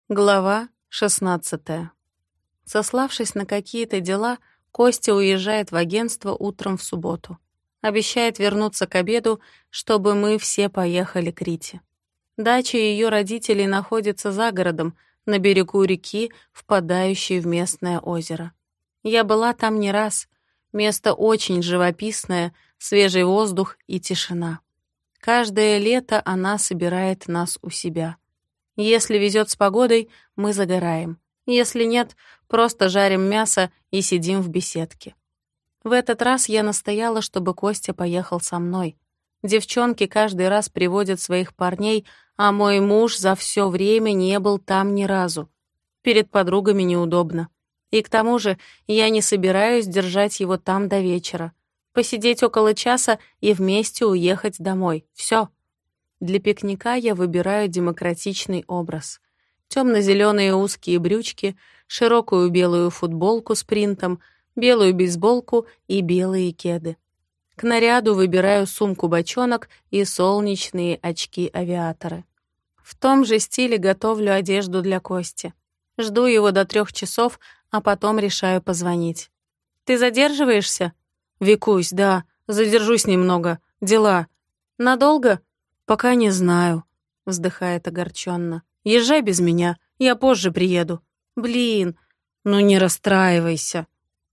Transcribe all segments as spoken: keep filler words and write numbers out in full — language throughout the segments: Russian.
Глава шестнадцатая. Сославшись на какие-то дела, Костя уезжает в агентство утром в субботу. Обещает вернуться к обеду, чтобы мы все поехали к Рите. Дача ее родителей находится за городом, на берегу реки, впадающей в местное озеро. Я была там не раз. Место очень живописное, свежий воздух и тишина. Каждое лето она собирает нас у себя. Если везет с погодой, мы загораем. Если нет, просто жарим мясо и сидим в беседке. В этот раз я настояла, чтобы Костя поехал со мной. Девчонки каждый раз приводят своих парней, а мой муж за все время не был там ни разу. Перед подругами неудобно. И к тому же я не собираюсь держать его там до вечера. Посидеть около часа и вместе уехать домой. Все. Для пикника я выбираю демократичный образ. Темно-зеленые узкие брючки, широкую белую футболку с принтом, белую бейсболку и белые кеды. К наряду выбираю сумку-бочонок и солнечные очки-авиаторы. В том же стиле готовлю одежду для Кости. Жду его до трех часов, а потом решаю позвонить. «Ты задерживаешься?» «Викусь, да, задержусь немного. Дела. Надолго?» «Пока не знаю», — вздыхает огорченно. «Езжай без меня, я позже приеду». «Блин, ну не расстраивайся».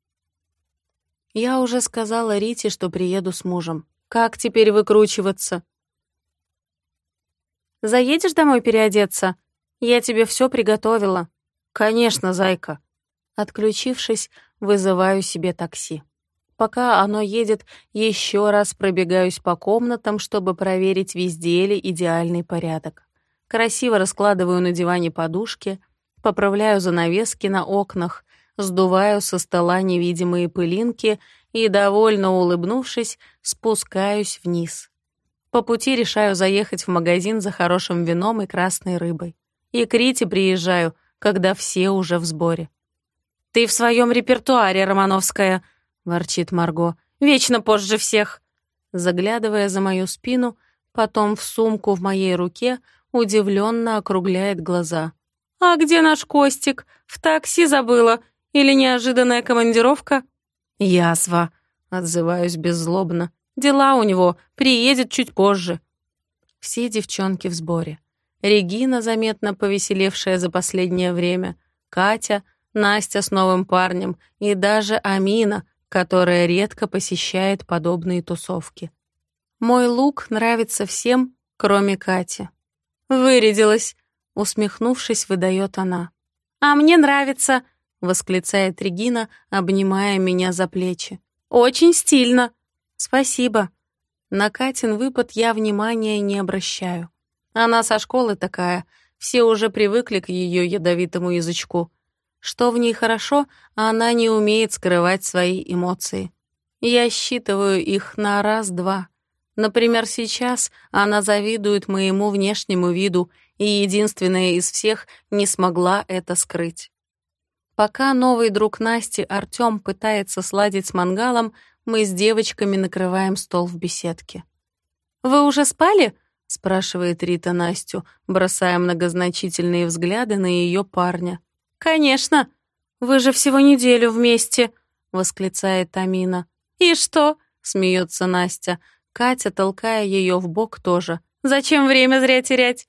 Я уже сказала Рите, что приеду с мужем. Как теперь выкручиваться? «Заедешь домой переодеться? Я тебе все приготовила». «Конечно, зайка». Отключившись, вызываю себе такси. Пока оно едет, еще раз пробегаюсь по комнатам, чтобы проверить, везде ли идеальный порядок. Красиво раскладываю на диване подушки, поправляю занавески на окнах, сдуваю со стола невидимые пылинки и, довольно улыбнувшись, спускаюсь вниз. По пути решаю заехать в магазин за хорошим вином и красной рыбой. И к Рите приезжаю, когда все уже в сборе. «Ты в своем репертуаре, Романовская», — ворчит Марго. «Вечно позже всех». Заглядывая за мою спину, потом в сумку в моей руке, удивленно округляет глаза. «А где наш Костик? В такси забыла? Или неожиданная командировка?» «Язва», — отзываюсь беззлобно. «Дела у него, приедет чуть позже». Все девчонки в сборе. Регина, заметно повеселевшая за последнее время, Катя, Настя с новым парнем и даже Амина, которая редко посещает подобные тусовки. Мой лук нравится всем, кроме Кати. «Вырядилась», — усмехнувшись, выдает она. «А мне нравится», — восклицает Регина, обнимая меня за плечи. «Очень стильно». «Спасибо». На Катин выпад я внимания не обращаю. Она со школы такая, все уже привыкли к ее ядовитому язычку. Что в ней хорошо, она не умеет скрывать свои эмоции. Я считываю их на раз-два. Например, сейчас она завидует моему внешнему виду и единственная из всех не смогла это скрыть. Пока новый друг Насти, Артём, пытается сладить с мангалом, мы с девочками накрываем стол в беседке. «Вы уже спали?» — спрашивает Рита Настю, бросая многозначительные взгляды на ее парня. «Конечно! Вы же всего неделю вместе!» — восклицает Амина. «И что?» — смеется Настя. Катя, толкая ее в бок, тоже. «Зачем время зря терять?»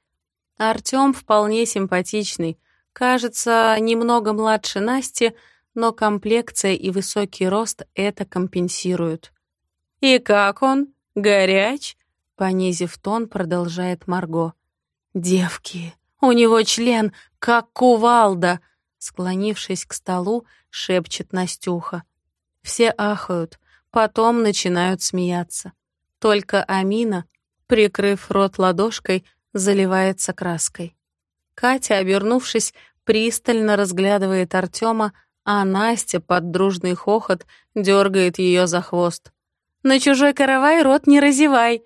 Артём вполне симпатичный. Кажется, немного младше Насти, но комплекция и высокий рост это компенсируют. «И как он? Горяч?» — понизив тон, продолжает Марго. «Девки, у него член, как кувалда!» Склонившись к столу, шепчет Настюха. Все ахают, потом начинают смеяться. Только Амина, прикрыв рот ладошкой, заливается краской. Катя, обернувшись, пристально разглядывает Артема, а Настя под дружный хохот дергает ее за хвост. «На чужой каравай рот не разевай!»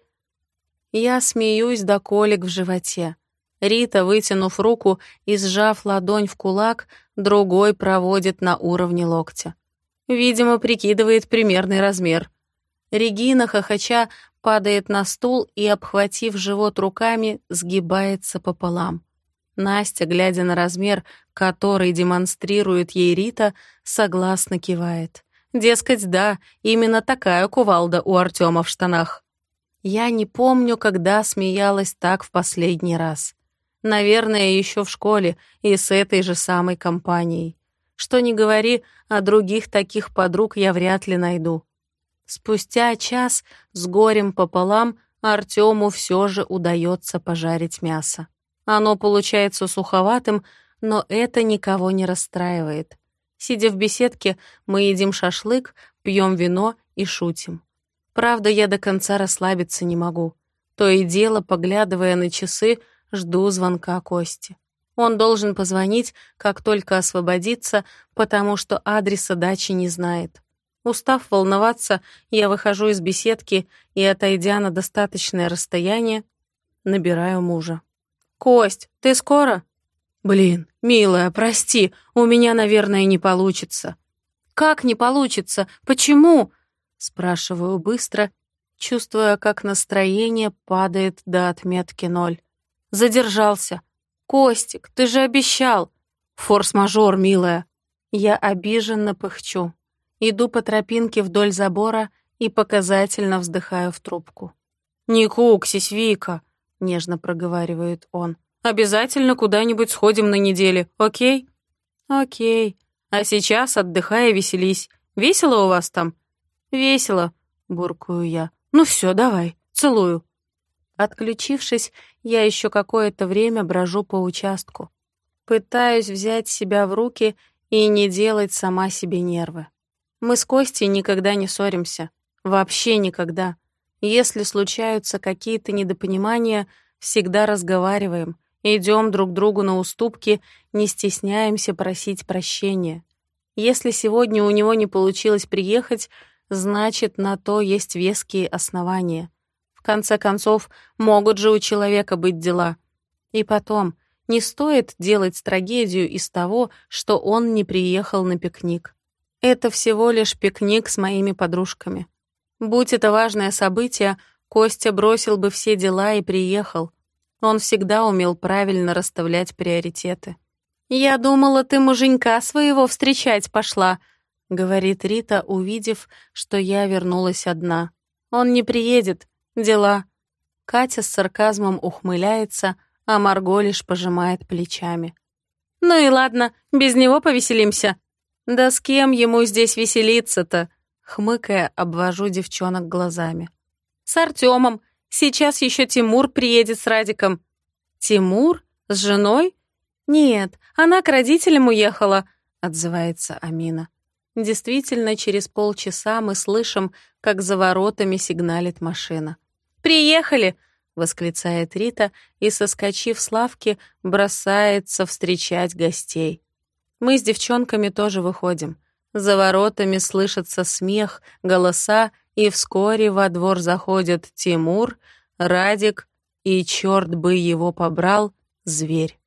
Я смеюсь до колик в животе. Рита, вытянув руку и сжав ладонь в кулак, другой проводит на уровне локтя. Видимо, прикидывает примерный размер. Регина, хохоча, падает на стул и, обхватив живот руками, сгибается пополам. Настя, глядя на размер, который демонстрирует ей Рита, согласно кивает. Дескать, да, именно такая кувалда у Артёма в штанах. Я не помню, когда смеялась так в последний раз. Наверное, еще в школе и с этой же самой компанией. Что ни говори, а других таких подруг я вряд ли найду. Спустя час с горем пополам Артёму все же удается пожарить мясо. Оно получается суховатым, но это никого не расстраивает. Сидя в беседке, мы едим шашлык, пьем вино и шутим. Правда, я до конца расслабиться не могу. То и дело, поглядывая на часы, жду звонка Кости. Он должен позвонить, как только освободится, потому что адреса дачи не знает. Устав волноваться, я выхожу из беседки и, отойдя на достаточное расстояние, набираю мужа. «Кость, ты скоро?» «Блин, милая, прости, у меня, наверное, не получится». «Как не получится? Почему?» Спрашиваю быстро, чувствуя, как настроение падает до отметки ноль. Задержался. «Костик, ты же обещал!» «Форс-мажор, милая!» Я обиженно пыхчу. Иду по тропинке вдоль забора и показательно вздыхаю в трубку. «Не куксись, Вика!» — нежно проговаривает он. «Обязательно куда-нибудь сходим на неделе, окей?» «Окей. А сейчас отдыхай и веселись. Весело у вас там?» «Весело», — буркую я. «Ну все, давай, целую». Отключившись, я еще какое-то время брожу по участку. Пытаюсь взять себя в руки и не делать сама себе нервы. Мы с Костей никогда не ссоримся. Вообще никогда. Если случаются какие-то недопонимания, всегда разговариваем, идем друг другу на уступки, не стесняемся просить прощения. Если сегодня у него не получилось приехать, значит, на то есть веские основания. В конце концов, могут же у человека быть дела. И потом, не стоит делать трагедию из того, что он не приехал на пикник. Это всего лишь пикник с моими подружками. Будь это важное событие, Костя бросил бы все дела и приехал. Он всегда умел правильно расставлять приоритеты. «Я думала, ты муженька своего встречать пошла», — говорит Рита, увидев, что я вернулась одна. «Он не приедет. Дела». Катя с сарказмом ухмыляется, а Марго лишь пожимает плечами. «Ну и ладно, без него повеселимся». «Да с кем ему здесь веселиться-то?» Хмыкая, обвожу девчонок глазами. «С Артёмом. Сейчас еще Тимур приедет с Радиком». «Тимур? С женой?» «Нет, она к родителям уехала», — отзывается Амина. Действительно, через полчаса мы слышим, как за воротами сигналит машина. «Приехали!» — восклицает Рита и, соскочив с лавки, бросается встречать гостей. Мы с девчонками тоже выходим. За воротами слышится смех, голоса, и вскоре во двор заходят Тимур, Радик и, черт бы его побрал, зверь.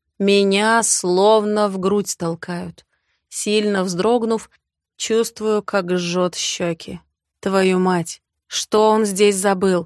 Меня словно в грудь толкают. Сильно вздрогнув, чувствую, как жжет щеки. Твою мать, что он здесь забыл?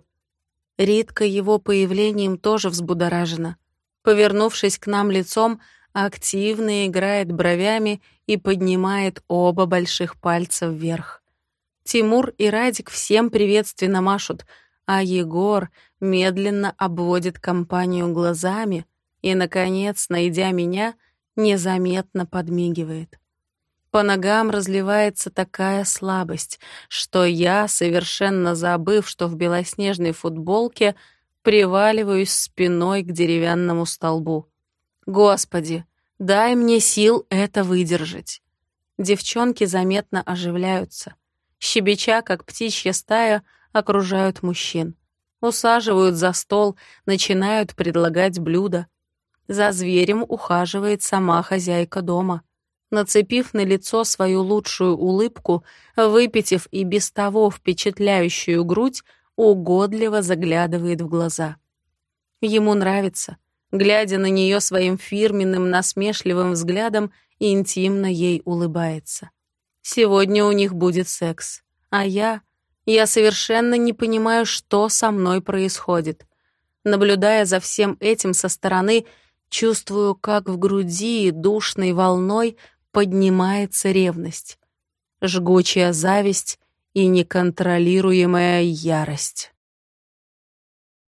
Ритка его появлением тоже взбудоражена. Повернувшись к нам лицом, активно играет бровями и поднимает оба больших пальца вверх. Тимур и Радик всем приветственно машут, а Егор медленно обводит компанию глазами и, наконец, найдя меня, незаметно подмигивает. По ногам разливается такая слабость, что я, совершенно забыв, что в белоснежной футболке, приваливаюсь спиной к деревянному столбу. Господи, дай мне сил это выдержать. Девчонки заметно оживляются. Щебеча, как птичья стая, окружают мужчин. Усаживают за стол, начинают предлагать блюда. За зверем ухаживает сама хозяйка дома. Нацепив на лицо свою лучшую улыбку, выпитив и без того впечатляющую грудь, угодливо заглядывает в глаза. Ему нравится. Глядя на нее своим фирменным насмешливым взглядом, интимно ей улыбается. Сегодня у них будет секс. А я... Я совершенно не понимаю, что со мной происходит. Наблюдая за всем этим со стороны, Чувствую, как в груди душной волной поднимается ревность, жгучая зависть и неконтролируемая ярость.